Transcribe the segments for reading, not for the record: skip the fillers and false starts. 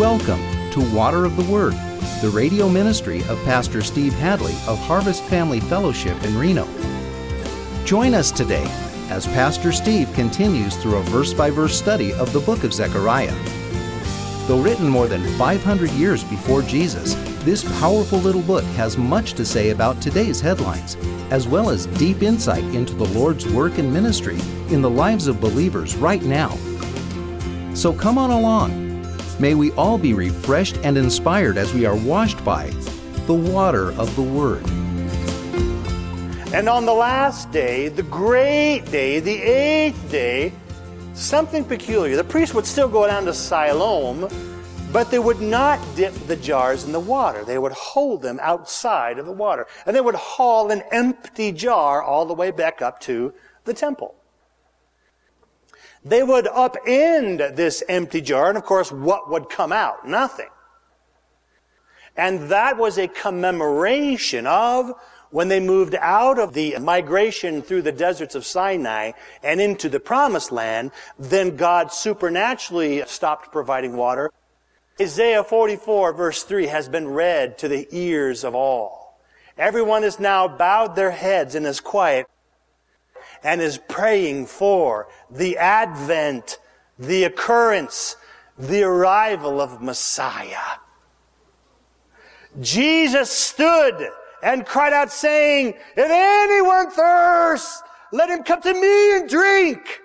Welcome to Water of the Word, the radio ministry of Pastor Steve Hadley of Harvest Family Fellowship in Reno. Join us today as Pastor Steve continues through a verse-by-verse study of the book of Zechariah. Though written more than 500 years before Jesus, this powerful little book has much to say about today's headlines, as well as deep insight into the Lord's work and ministry in the lives of believers right now. So come on along. May we all be refreshed and inspired as we are washed by the water of the Word. And on the last day, the great day, the 8th day, something peculiar. The priests would still go down to Siloam, but they would not dip the jars in the water. They would hold them outside of the water. And they would haul an empty jar all the way back up to the temple. They would upend this empty jar, and of course, what would come out? Nothing. And that was a commemoration of when they moved out of the migration through the deserts of Sinai and into the Promised Land, then God supernaturally stopped providing water. Isaiah 44 verse 3 has been read to the ears of all. Everyone has now bowed their heads and is quiet and is praying for the advent, the occurrence, the arrival of Messiah. Jesus stood and cried out saying, "If anyone thirsts, let him come to me and drink.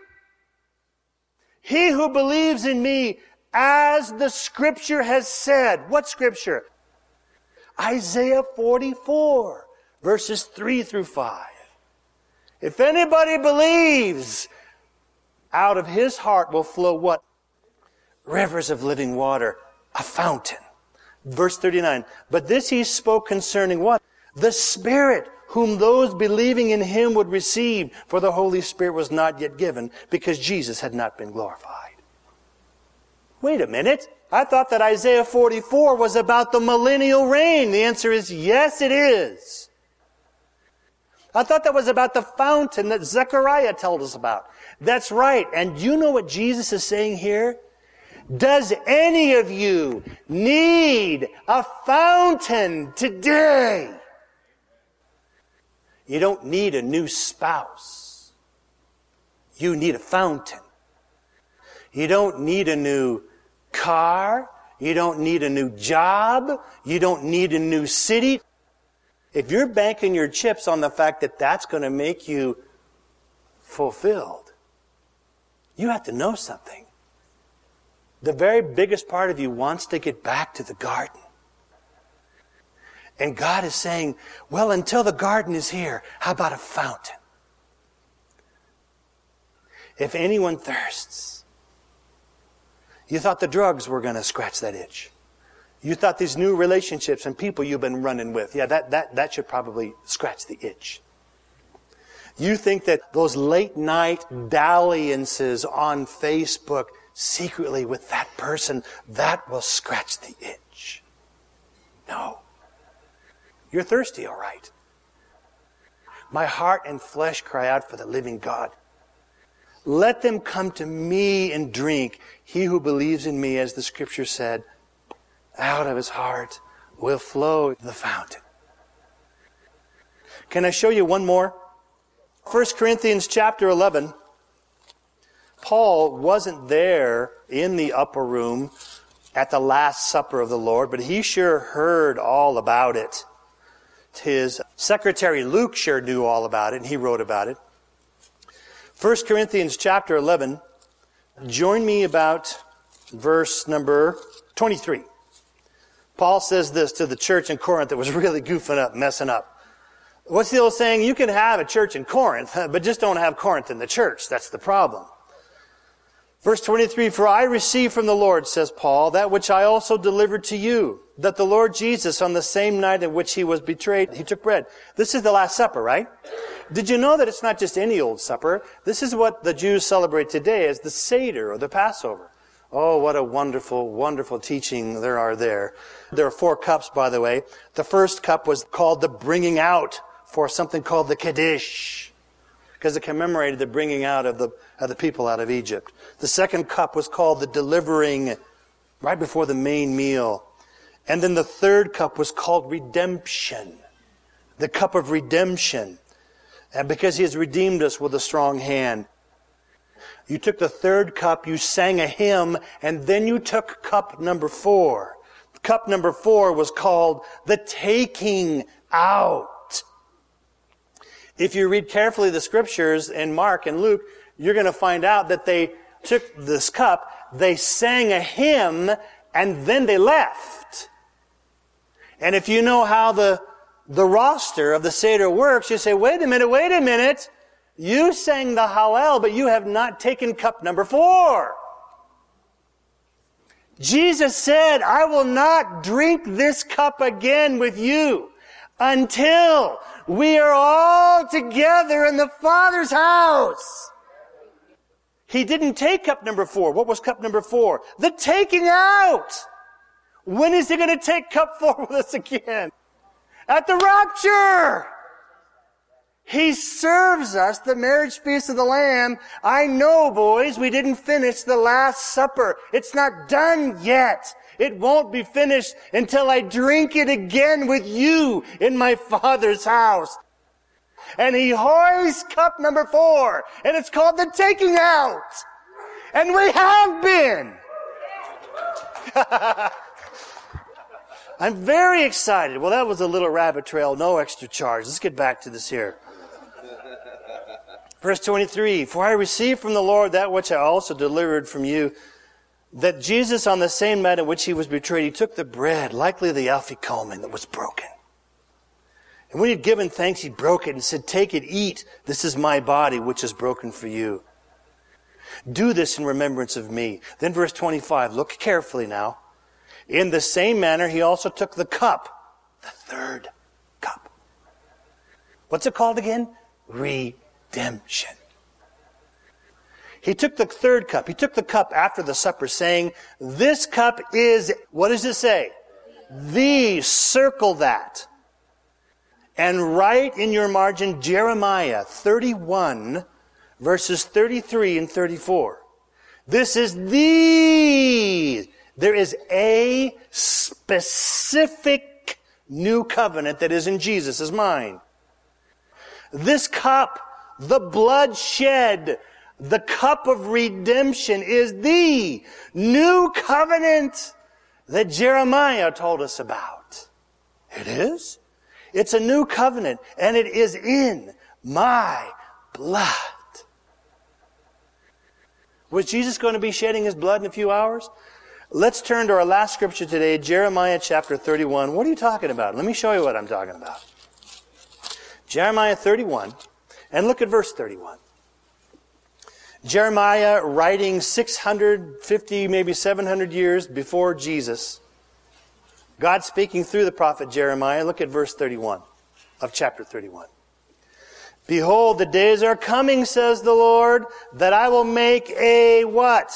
He who believes in me, as the Scripture has said." What Scripture? Isaiah 44, verses 3 through 5. If anybody believes, out of his heart will flow what? Rivers of living water, a fountain. Verse 39, but this he spoke concerning what? The Spirit, whom those believing in him would receive, for the Holy Spirit was not yet given, because Jesus had not been glorified. Wait a minute. I thought that Isaiah 44 was about the millennial reign. The answer is yes, it is. I thought that was about the fountain that Zechariah told us about. That's right. And you know what Jesus is saying here? Does any of you need a fountain today? You don't need a new spouse. You need a fountain. You don't need a new car. You don't need a new job. You don't need a new city. If you're banking your chips on the fact that that's going to make you fulfilled, you have to know something. The very biggest part of you wants to get back to the garden. And God is saying, well, until the garden is here, how about a fountain? If anyone thirsts, you thought the drugs were going to scratch that itch. You thought these new relationships and people you've been running with, yeah, that should probably scratch the itch. You think that those late night dalliances on Facebook secretly with that person, that will scratch the itch. No. You're thirsty, all right. My heart and flesh cry out for the living God. Let them come to me and drink. He who believes in me, as the Scripture said, out of his heart will flow the fountain. Can I show you one more? 1 Corinthians chapter 11. Paul wasn't there in the upper room at the Last Supper of the Lord, but he sure heard all about it. His secretary Luke sure knew all about it, and he wrote about it. 1 Corinthians chapter 11. Join me about verse number 23. Paul says this to the church in Corinth that was really goofing up, messing up. What's the old saying? You can have a church in Corinth, but just don't have Corinth in the church. That's the problem. Verse 23, for I received from the Lord, says Paul, that which I also delivered to you, that the Lord Jesus, on the same night in which he was betrayed, he took bread. This is the Last Supper, right? Did you know that it's not just any old supper? This is what the Jews celebrate today as the Seder or the Passover. Oh, what a wonderful, wonderful teaching there are there. There are 4 cups, by the way. The first cup was called the bringing out for something called the Kaddish, because it commemorated the bringing out of the people out of Egypt. The second cup was called the delivering right before the main meal. And then the third cup was called redemption. The cup of redemption. And because He has redeemed us with a strong hand. You took the third cup, you sang a hymn, and then you took cup number 4. Cup number 4 was called the taking out. If you read carefully the scriptures in Mark and Luke, you're going to find out that they took this cup, they sang a hymn, and then they left. And if you know how the roster of the Seder works, you say, wait a minute. You sang the Hallel, but you have not taken cup number 4. Jesus said, I will not drink this cup again with you until we are all together in the Father's house. He didn't take cup number 4. What was cup number 4? The taking out. When is He going to take cup 4 with us again? At the rapture. He serves us the marriage feast of the Lamb. I know, boys, we didn't finish the Last Supper. It's not done yet. It won't be finished until I drink it again with you in my Father's house. And He hoists cup number 4, and it's called the taking out. And we have been. I'm very excited. Well, that was a little rabbit trail, no extra charge. Let's get back to this here. Verse 23, for I received from the Lord that which I also delivered from you, that Jesus on the same night in which He was betrayed, He took the bread, likely the afikomen that was broken. And when He had given thanks, He broke it and said, take it, eat. This is my body, which is broken for you. Do this in remembrance of me. Then verse 25, look carefully now. In the same manner, He also took the cup, the third cup. What's it called again? Redemption. He took the third cup. He took the cup after the supper, saying, this cup is, what does it say? Circle that. And write in your margin Jeremiah 31, verses 33 and 34. This is there is a specific new covenant that is in Jesus' mind. This cup, the blood shed, the cup of redemption is the new covenant that Jeremiah told us about. It is. It's a new covenant, and it is in my blood. Was Jesus going to be shedding His blood in a few hours? Let's turn to our last scripture today, Jeremiah chapter 31. What are you talking about? Let me show you what I'm talking about. Jeremiah 31, and look at verse 31. Jeremiah writing 650, maybe 700 years before Jesus. God speaking through the prophet Jeremiah. Look at verse 31 of chapter 31. Behold, the days are coming, says the Lord, that I will make a what?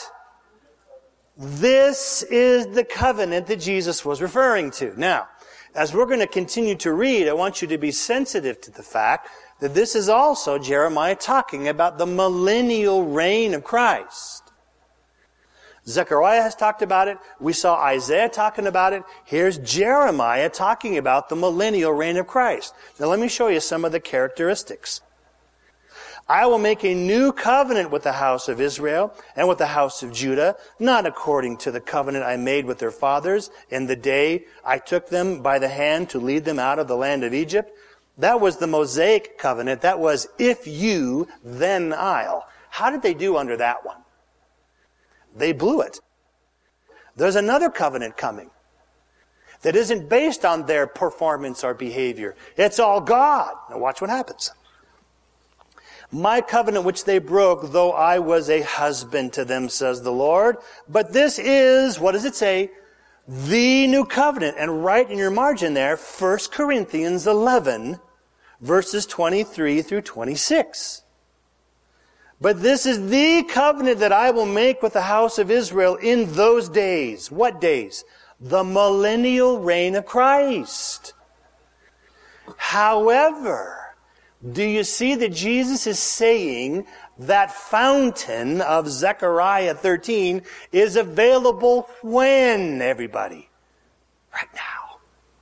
This is the covenant that Jesus was referring to. Now, as we're going to continue to read, I want you to be sensitive to the fact that this is also Jeremiah talking about the millennial reign of Christ. Zechariah has talked about it. We saw Isaiah talking about it. Here's Jeremiah talking about the millennial reign of Christ. Now let me show you some of the characteristics. I will make a new covenant with the house of Israel and with the house of Judah, not according to the covenant I made with their fathers in the day I took them by the hand to lead them out of the land of Egypt. That was the Mosaic covenant. That was, if you, then I'll. How did they do under that one? They blew it. There's another covenant coming that isn't based on their performance or behavior. It's all God. Now watch what happens. My covenant which they broke, though I was a husband to them, says the Lord. But this is, what does it say? The new covenant. And write in your margin there, 1 Corinthians 11, verses 23 through 26. But this is the covenant that I will make with the house of Israel in those days. What days? The millennial reign of Christ. However, do you see that Jesus is saying That fountain of Zechariah 13 is available when, everybody? Right now.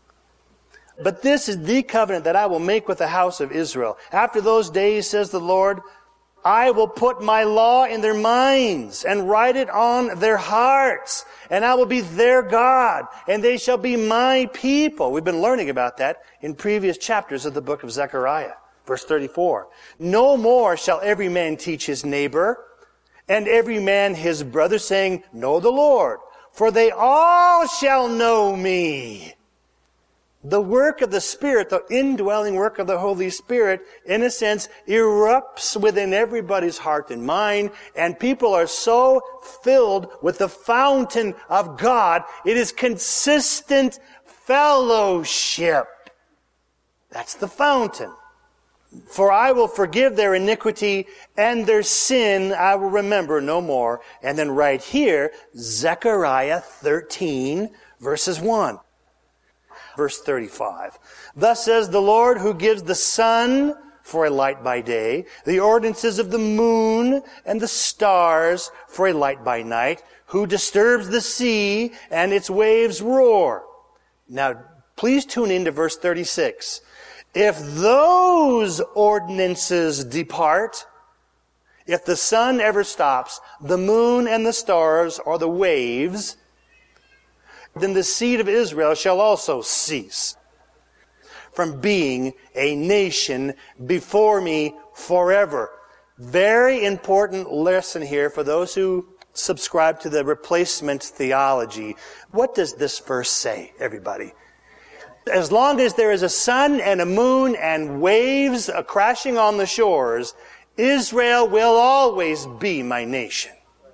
But this is the covenant that I will make with the house of Israel. After those days, says the Lord, I will put my law in their minds and write it on their hearts. And I will be their God, and they shall be my people. We've been learning about that in previous chapters of the book of Zechariah. Verse 34. No more shall every man teach his neighbor, and every man his brother, saying, Know the Lord, for they all shall know me. The work of the Spirit, the indwelling work of the Holy Spirit, in a sense, erupts within everybody's heart and mind, and people are so filled with the fountain of God, it is consistent fellowship. That's the fountain. For I will forgive their iniquity, and their sin I will remember no more. And then right here, Zechariah 13, verses 1. Verse 35. Thus says the Lord, who gives the sun for a light by day, the ordinances of the moon and the stars for a light by night, who disturbs the sea and its waves roar. Now, please tune in to verse 36. If those ordinances depart, if the sun ever stops, the moon and the stars or the waves, then the seed of Israel shall also cease from being a nation before me forever. Very important lesson here for those who subscribe to the replacement theology. What does this verse say, everybody? As long as there is a sun and a moon and waves crashing on the shores, Israel will always be my nation.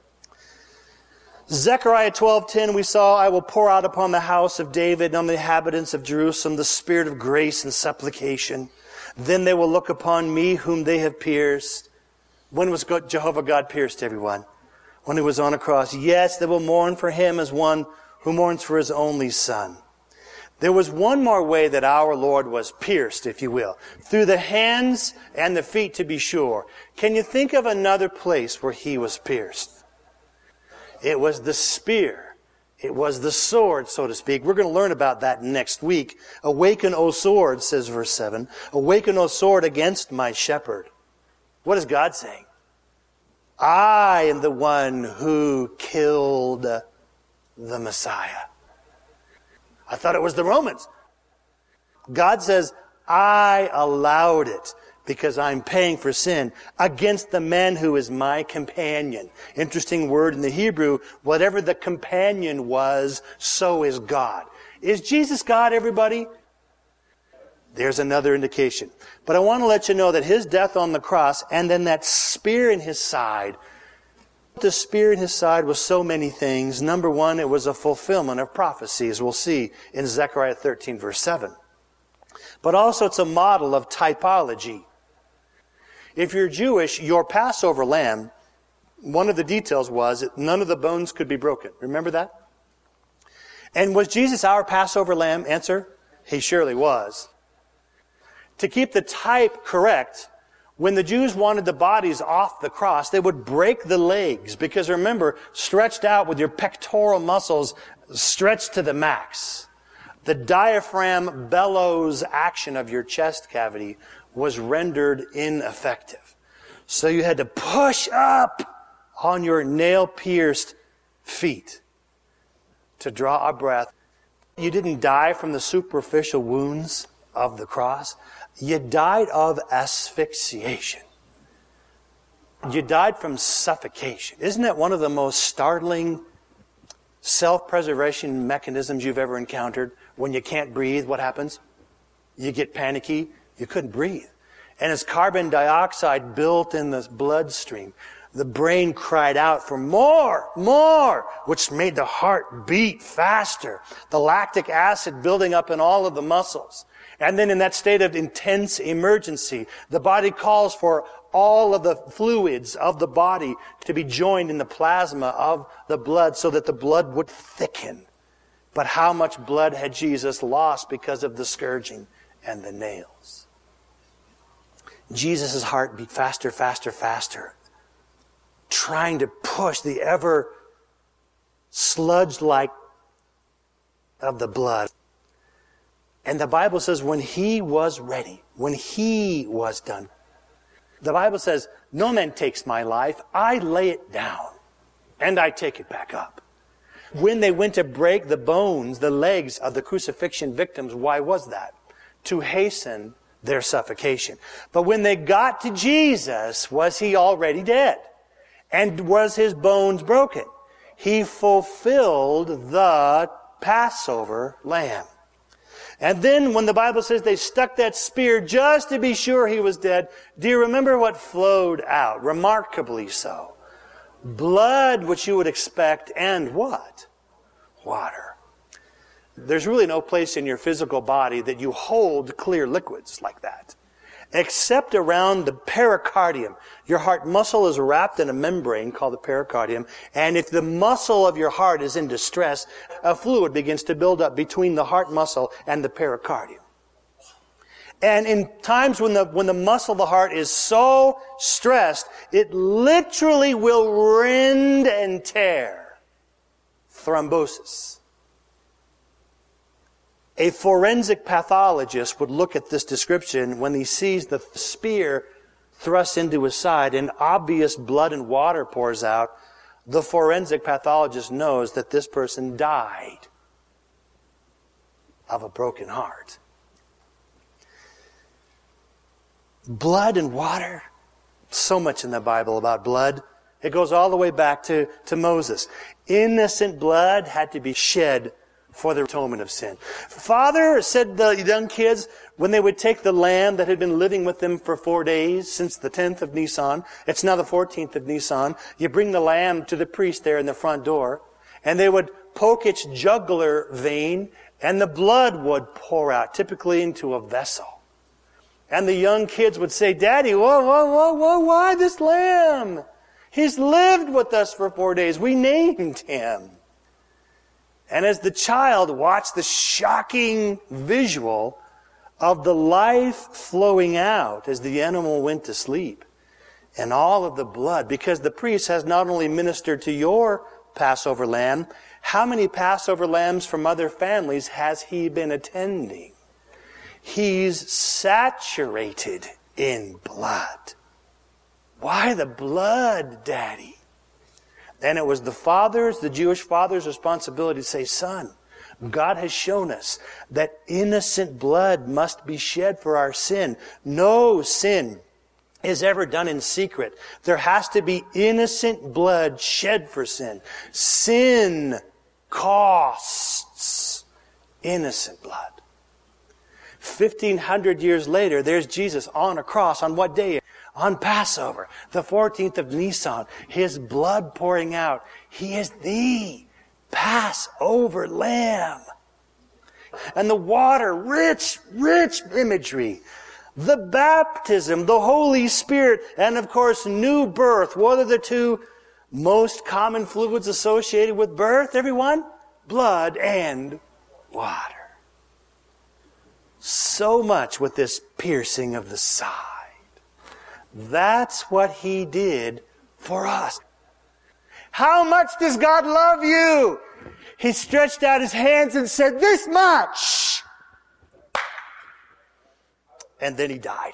Zechariah 12:10 we saw, I will pour out upon the house of David and on the inhabitants of Jerusalem the spirit of grace and supplication. Then they will look upon me whom they have pierced. When was Jehovah God pierced, everyone? When he was on a cross. Yes, they will mourn for him as one who mourns for his only son. There was one more way that our Lord was pierced, if you will. Through the hands and the feet, to be sure. Can you think of another place where he was pierced? It was the spear. It was the sword, so to speak. We're going to learn about that next week. Awaken, O sword, says verse 7. Awaken, O sword, against my shepherd. What is God saying? I am the one who killed the Messiah. I thought it was the Romans. God says, I allowed it because I'm paying for sin against the man who is my companion. Interesting word in the Hebrew. Whatever the companion was, so is God. Is Jesus God, everybody? There's another indication. But I want to let you know that his death on the cross and then that spear in his side, the spear in his side was so many things. Number one, it was a fulfillment of prophecy, as we'll see in Zechariah 13, verse 7. But also it's a model of typology. If you're Jewish, your Passover lamb, one of the details was that none of the bones could be broken. Remember that? And was Jesus our Passover lamb? Answer, he surely was. To keep the type correct, when the Jews wanted the bodies off the cross, they would break the legs. Because remember, stretched out with your pectoral muscles stretched to the max. The diaphragm bellows action of your chest cavity was rendered ineffective. So you had to push up on your nail-pierced feet to draw a breath. You didn't die from the superficial wounds of the cross. You died of asphyxiation. You died from suffocation. Isn't that one of the most startling self-preservation mechanisms you've ever encountered? When you can't breathe, what happens? You get panicky. You couldn't breathe. And as carbon dioxide built in the bloodstream, the brain cried out for more, which made the heart beat faster. The lactic acid building up in all of the muscles. And then in that state of intense emergency, the body calls for all of the fluids of the body to be joined in the plasma of the blood so that the blood would thicken. But how much blood had Jesus lost because of the scourging and the nails? Jesus' heart beat faster, faster, faster. trying to push the ever sludge-like of the blood. And the Bible says when he was ready, when he was done, the Bible says, no man takes my life, I lay it down, and I take it back up. When they went to break the bones, the legs of the crucifixion victims, why was that? To hasten their suffocation. But when they got to Jesus, was he already dead? And was his bones broken? He fulfilled the Passover lamb. And then when the Bible says they stuck that spear just to be sure he was dead, do you remember what flowed out? Remarkably so. Blood, which you would expect, and what? Water. There's really no place in your physical body that you hold clear liquids like that, except around the pericardium. Your heart muscle is wrapped in a membrane called the pericardium, and if the muscle of your heart is in distress, a fluid begins to build up between the heart muscle and the pericardium. And in times when the muscle of the heart is so stressed, it literally will rend and tear. Thrombosis. A forensic pathologist would look at this description when he sees the spear thrust into his side and obvious blood and water pours out. The forensic pathologist knows that this person died of a broken heart. Blood and water. So much in the Bible about blood. It goes all the way back to Moses. Innocent blood had to be shed for the atonement of sin. Father, said the young kids, when they would take the lamb that had been living with them for 4 days, since the 10th of Nisan, it's now the 14th of Nisan, you bring the lamb to the priest there in the front door, and they would poke its jugular vein, and the blood would pour out, typically into a vessel. And the young kids would say, Daddy, why this lamb? He's lived with us for 4 days. We named him. And as the child watched the shocking visual of the life flowing out as the animal went to sleep, and all of the blood, because the priest has not only ministered to your Passover lamb, how many Passover lambs from other families has he been attending? He's saturated in blood. Why the blood, Daddy? And it was the Jewish father's responsibility to say, Son, God has shown us that innocent blood must be shed for our sin. No sin is ever done in secret. There has to be innocent blood shed for sin. Sin costs innocent blood. 1,500 years later, there's Jesus on a cross. On what day? On Passover, the 14th of Nisan, his blood pouring out. He is the Passover lamb. And the water, rich imagery. The baptism, the Holy Spirit, and of course, new birth. What are the two most common fluids associated with birth, everyone? Blood and water. So much with this piercing of the side. That's what he did for us. How much does God love you? He stretched out his hands and said, this much. And then he died.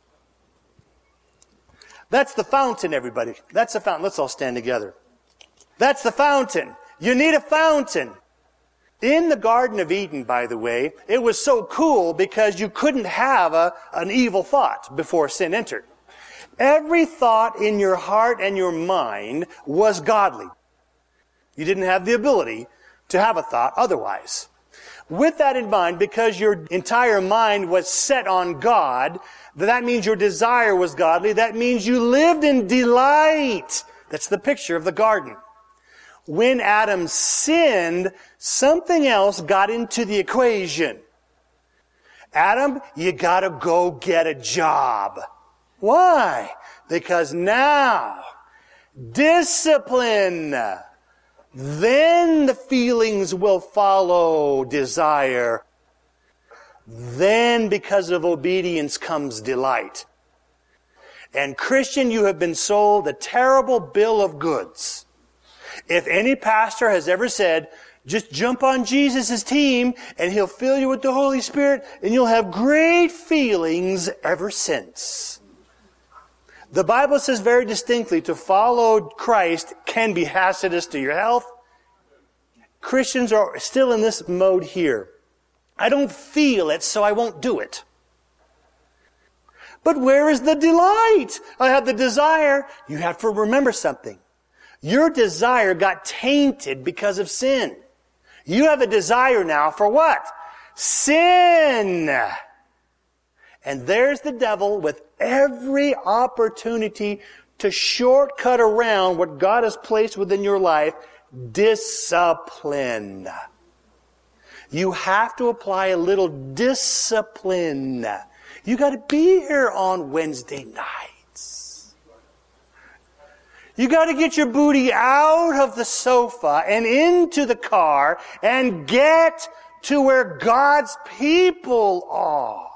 That's the fountain, everybody. That's the fountain. Let's all stand together. That's the fountain. You need a fountain. In the Garden of Eden, by the way, it was so cool because you couldn't have an evil thought before sin entered. Every thought in your heart and your mind was godly. You didn't have the ability to have a thought otherwise. With that in mind, because your entire mind was set on God, that means your desire was godly. That means you lived in delight. That's the picture of the garden. When Adam sinned, something else got into the equation. Adam, you gotta go get a job. Why? Because now, discipline. Then the feelings will follow desire. Then because of obedience comes delight. And Christian, you have been sold a terrible bill of goods. If any pastor has ever said, just jump on Jesus' team and He'll fill you with the Holy Spirit and you'll have great feelings ever since. The Bible says very distinctly to follow Christ can be hazardous to your health. Christians are still in this mode here. I don't feel it, so I won't do it. But where is the delight? I have the desire. You have to remember something. Your desire got tainted because of sin. You have a desire now for what? Sin. And there's the devil with every opportunity to shortcut around what God has placed within your life. Discipline. You have to apply a little discipline. You got to be here on Wednesday nights. You got to get your booty out of the sofa and into the car and get to where God's people are.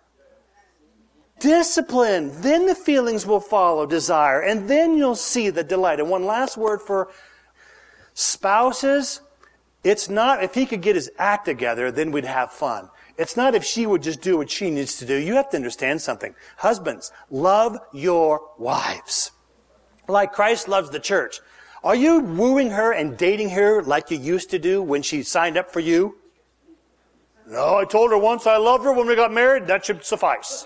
Discipline. Then the feelings will follow desire. And then you'll see the delight. And one last word for spouses. It's not if he could get his act together, then we'd have fun. It's not if she would just do what she needs to do. You have to understand something. Husbands, love your wives like Christ loves the church. Are you wooing her and dating her like you used to do when she signed up for you? No, I told her once I loved her when we got married. That should suffice.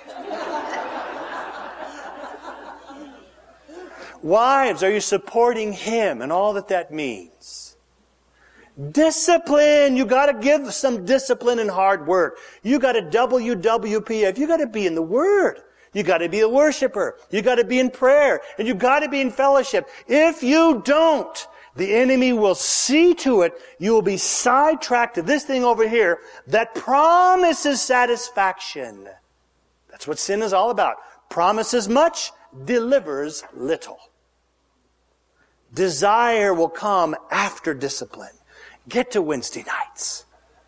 Wives, are you supporting him and all that that means? Discipline. You got to give some discipline and hard work. You got to WWPF. You got to be in the Word. You got to be a worshiper. You got to be in prayer. And you got to be in fellowship. If you don't, the enemy will see to it. You will be sidetracked to this thing over here that promises satisfaction. That's what sin is all about. Promises much, delivers little. Desire will come after discipline. Get to Wednesday nights.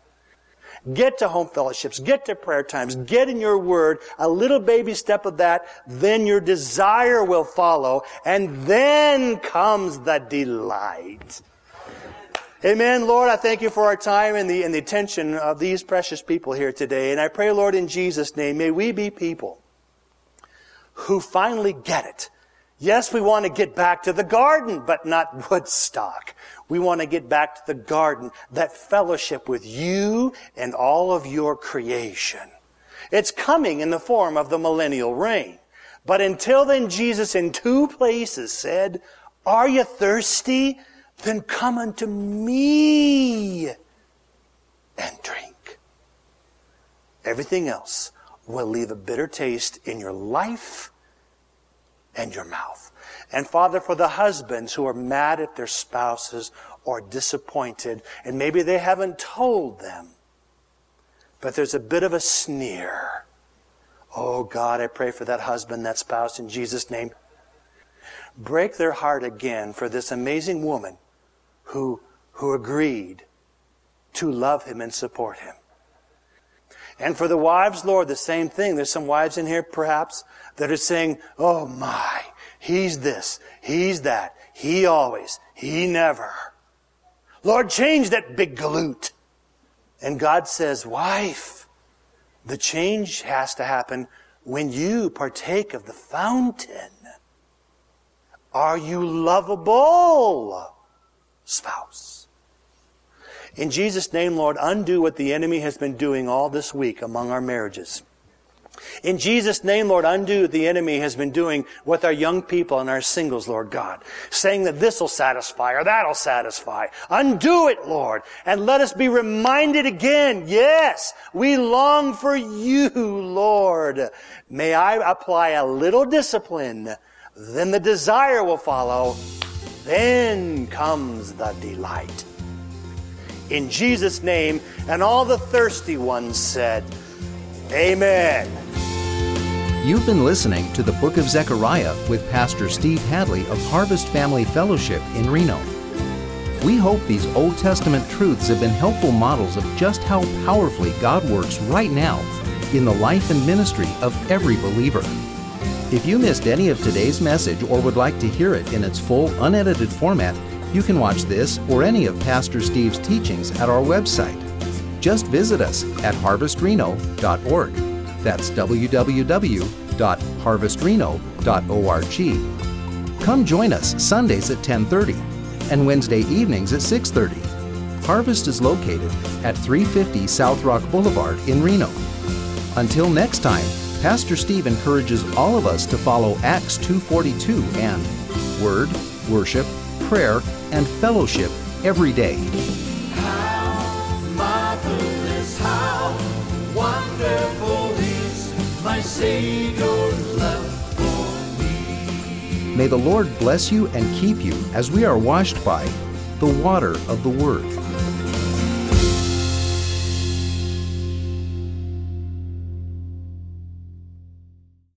Get to home fellowships. Get to prayer times. Get in your Word. A little baby step of that. Then your desire will follow. And then comes the delight. Amen. Lord, I thank you for our time and the attention of these precious people here today. And I pray, Lord, in Jesus' name, may we be people who finally get it. Yes, we want to get back to the garden, but not Woodstock. We want to get back to the garden, that fellowship with you and all of your creation. It's coming in the form of the millennial reign. But until then, Jesus in two places said, "Are you thirsty? Then come unto me and drink." Everything else will leave a bitter taste in your life and your mouth. And Father, for the husbands who are mad at their spouses or disappointed, and maybe they haven't told them, but there's a bit of a sneer. Oh God, I pray for that husband, that spouse in Jesus' name. Break their heart again for this amazing woman who agreed to love him and support him. And for the wives, Lord, the same thing. There's some wives in here, perhaps, that are saying, "Oh my, he's this, he's that, he always, he never. Lord, change that big galoot." And God says, "Wife, the change has to happen when you partake of the fountain." Are you lovable, spouse? In Jesus' name, Lord, undo what the enemy has been doing all this week among our marriages. In Jesus' name, Lord, undo what the enemy has been doing with our young people and our singles, Lord God, saying that this will satisfy or that'll satisfy. Undo it, Lord, and let us be reminded again, yes, we long for you, Lord. May I apply a little discipline, then the desire will follow, then comes the delight. In Jesus' name, and all the thirsty ones said, Amen. You've been listening to the Book of Zechariah with Pastor Steve Hadley of Harvest Family Fellowship in Reno. We hope these Old Testament truths have been helpful models of just how powerfully God works right now in the life and ministry of every believer. If you missed any of today's message or would like to hear it in its full, unedited format, you can watch this or any of Pastor Steve's teachings at our website. Just visit us at harvestreno.org. That's www.harvestreno.org. Come join us Sundays at 10:30 and Wednesday evenings at 6:30. Harvest is located at 350 South Rock Boulevard in Reno. Until next time, Pastor Steve encourages all of us to follow Acts 2:42 and Word, Worship, Prayer, and Fellowship every day. How marvelous, how wonderful is my Savior's love for me. May the Lord bless you and keep you as we are washed by the water of the Word.